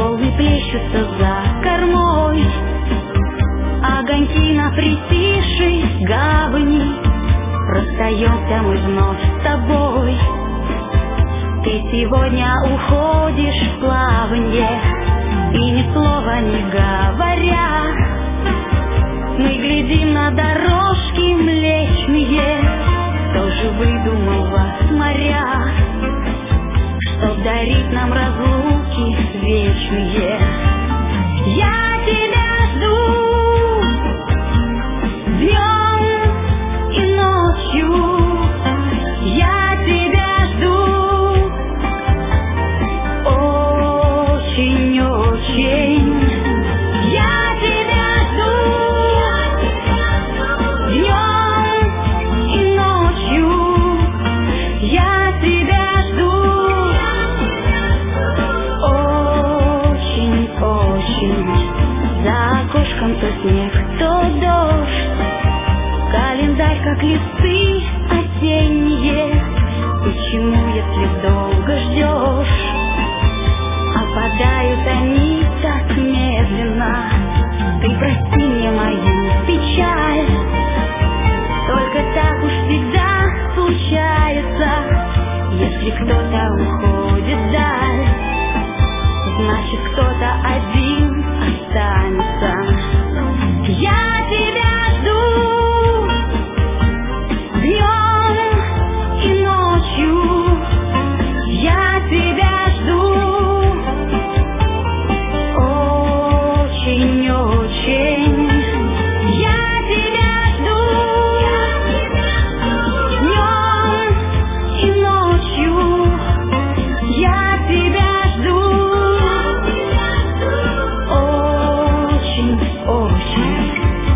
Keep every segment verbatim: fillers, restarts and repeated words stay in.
волны плещутся за кормой, огоньки на притихшей гавани. Расстаемся мы вновь с тобой. Ты сегодня уходишь в плаванье, и ни слова не говоря, мы глядим на дорожки млечные. Кто же выдумал вас, моря, чтоб дарить нам разлуки вечные? Я тебя жду днем и ночью. Я тебя жду очень-очень. Я тебя жду днем и ночью. Я тебя жду очень-очень. За окошком то снег, то дождь, календарь как листы осенние. Почему, если долго ждешь, опадают они так медленно? Ты прости мне мою печаль, только так уж всегда случается. Если кто-то уходит вдаль, значит кто-то один останется. Я тебя жду днем и ночью. Я тебя жду очень-очень. Я тебя жду днем и ночью. Я тебя жду очень-очень.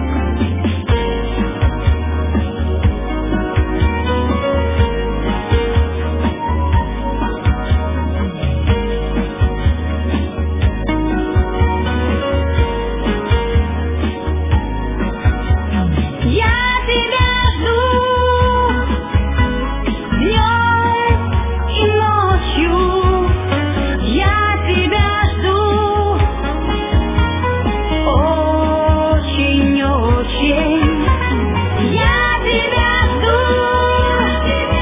Я тебя жду днем и ночью. Я тебя жду очень-очень. Я тебя жду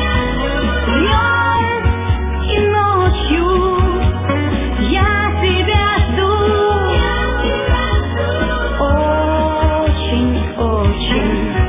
днем и ночью. Я тебя жду очень-очень.